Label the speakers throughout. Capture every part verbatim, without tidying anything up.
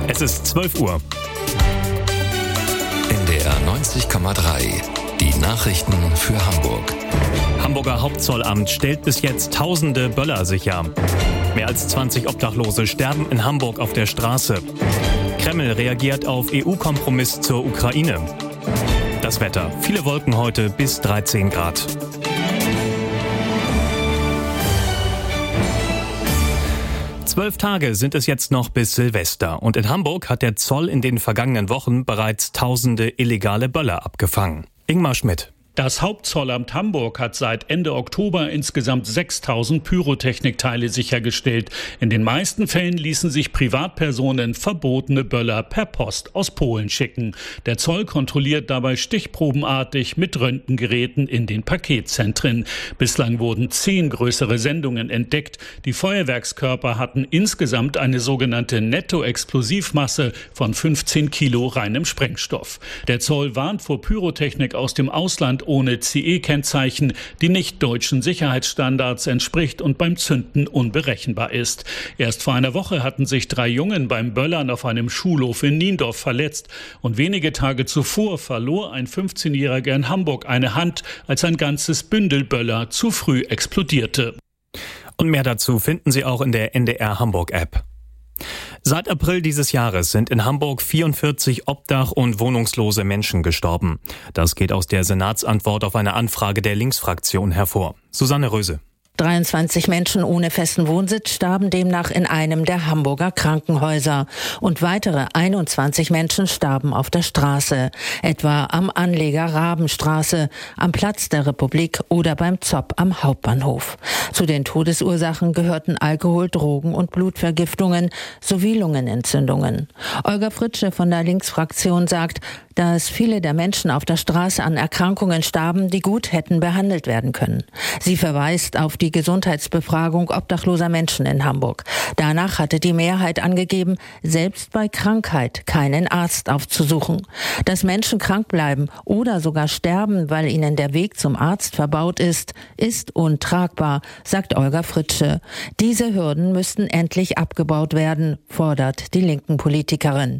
Speaker 1: Es ist zwölf Uhr.
Speaker 2: N D R neunzig Komma drei. Die Nachrichten für Hamburg.
Speaker 1: Hamburger Hauptzollamt stellt bis jetzt tausende Böller sicher. Mehr als zwanzig Obdachlose sterben in Hamburg auf der Straße. Kreml reagiert auf E U-Kompromiss zur Ukraine. Das Wetter. Viele Wolken heute bis dreizehn Grad. Zwölf Tage sind es jetzt noch bis Silvester und in Hamburg hat der Zoll in den vergangenen Wochen bereits tausende illegale Böller abgefangen. Ingmar Schmidt.
Speaker 3: Das Hauptzollamt Hamburg hat seit Ende Oktober insgesamt sechstausend Pyrotechnikteile sichergestellt. In den meisten Fällen ließen sich Privatpersonen verbotene Böller per Post aus Polen schicken. Der Zoll kontrolliert dabei stichprobenartig mit Röntgengeräten in den Paketzentren. Bislang wurden zehn größere Sendungen entdeckt. Die Feuerwerkskörper hatten insgesamt eine sogenannte Nettoexplosivmasse von fünfzehn Kilo reinem Sprengstoff. Der Zoll warnt vor Pyrotechnik aus dem Ausland ohne C E-Kennzeichen, die nicht deutschen Sicherheitsstandards entspricht und beim Zünden unberechenbar ist. Erst vor einer Woche hatten sich drei Jungen beim Böllern auf einem Schulhof in Niendorf verletzt und wenige Tage zuvor verlor ein fünfzehnjähriger in Hamburg eine Hand, als ein ganzes Bündel Böller zu früh explodierte.
Speaker 1: Und mehr dazu finden Sie auch in der N D R Hamburg App. Seit April dieses Jahres sind in Hamburg vierundvierzig obdach- und wohnungslose Menschen gestorben. Das geht aus der Senatsantwort auf eine Anfrage der Linksfraktion hervor. Susanne Röse.
Speaker 4: dreiundzwanzig Menschen ohne festen Wohnsitz starben demnach in einem der Hamburger Krankenhäuser. Und weitere einundzwanzig Menschen starben auf der Straße. Etwa am Anleger Rabenstraße, am Platz der Republik oder beim Zopp am Hauptbahnhof. Zu den Todesursachen gehörten Alkohol-, Drogen- und Blutvergiftungen sowie Lungenentzündungen. Olga Fritsche von der Linksfraktion sagt, dass viele der Menschen auf der Straße an Erkrankungen starben, die gut hätten behandelt werden können. Sie verweist auf die Gesundheitsbefragung obdachloser Menschen in Hamburg. Danach hatte die Mehrheit angegeben, selbst bei Krankheit keinen Arzt aufzusuchen. Dass Menschen krank bleiben oder sogar sterben, weil ihnen der Weg zum Arzt verbaut ist, ist untragbar, sagt Olga Fritsche. Diese Hürden müssten endlich abgebaut werden, fordert die linken Politikerin.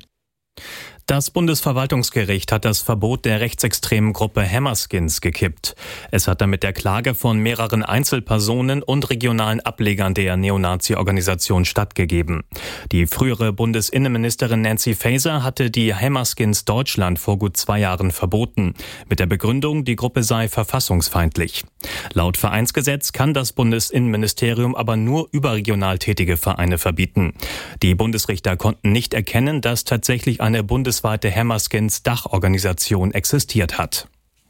Speaker 1: Das Bundesverwaltungsgericht hat das Verbot der rechtsextremen Gruppe Hammerskins gekippt. Es hat damit der Klage von mehreren Einzelpersonen und regionalen Ablegern der Neonazi-Organisation stattgegeben. Die frühere Bundesinnenministerin Nancy Faeser hatte die Hammerskins Deutschland vor gut zwei Jahren verboten, mit der Begründung, die Gruppe sei verfassungsfeindlich. Laut Vereinsgesetz kann das Bundesinnenministerium aber nur überregional tätige Vereine verbieten. Die Bundesrichter konnten nicht erkennen, dass tatsächlich eine bundesweite Hammerskins-Dachorganisation existiert hat.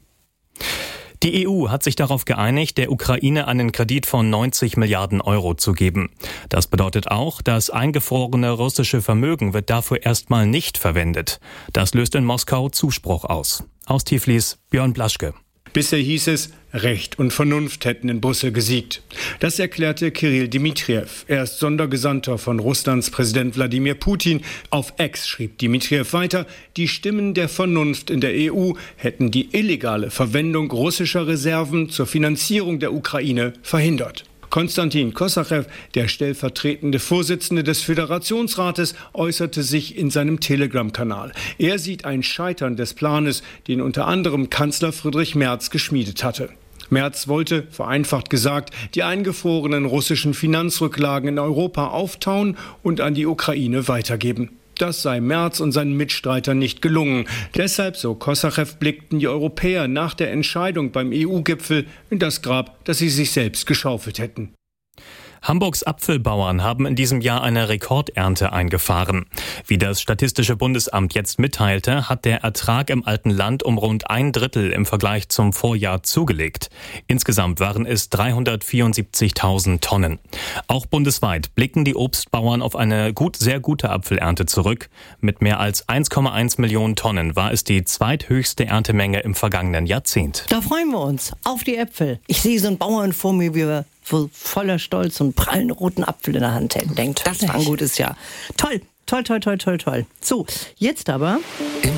Speaker 1: Die E U hat sich darauf geeinigt, der Ukraine einen Kredit von neunzig Milliarden Euro zu geben. Das bedeutet auch, das eingefrorene russische Vermögen wird dafür erstmal nicht verwendet. Das löst in Moskau Zuspruch aus. Aus Tiflis Björn Blaschke.
Speaker 5: Bisher hieß es, Recht und Vernunft hätten in Brüssel gesiegt. Das erklärte Kyrill Dmitrijew. Er ist Sondergesandter von Russlands Präsident Wladimir Putin. Auf X schrieb Dmitrijew weiter, die Stimmen der Vernunft in der E U hätten die illegale Verwendung russischer Reserven zur Finanzierung der Ukraine verhindert. Konstantin Kosachew, der stellvertretende Vorsitzende des Föderationsrates, äußerte sich in seinem Telegram-Kanal. Er sieht ein Scheitern des Planes, den unter anderem Kanzler Friedrich Merz geschmiedet hatte. Merz wollte, vereinfacht gesagt, die eingefrorenen russischen Finanzrücklagen in Europa auftauen und an die Ukraine weitergeben. Das sei Merz und seinen Mitstreitern nicht gelungen. Deshalb, so Kosachew, blickten die Europäer nach der Entscheidung beim E U-Gipfel in das Grab, das sie sich selbst geschaufelt hätten.
Speaker 1: Hamburgs Apfelbauern haben in diesem Jahr eine Rekordernte eingefahren. Wie das Statistische Bundesamt jetzt mitteilte, hat der Ertrag im alten Land um rund ein Drittel im Vergleich zum Vorjahr zugelegt. Insgesamt waren es dreihundertvierundsiebzigtausend Tonnen. Auch bundesweit blicken die Obstbauern auf eine gut, sehr gute Apfelernte zurück. Mit mehr als eins Komma eins Millionen Tonnen war es die zweithöchste Erntemenge im vergangenen Jahrzehnt.
Speaker 6: Da freuen wir uns auf die Äpfel. Ich sehe so einen Bauern vor mir, wie wir voller Stolz und prallen roten Apfel in der Hand hätten. Denkt, das war ein gutes Jahr. Toll, toll, toll, toll, toll, toll. So, jetzt aber...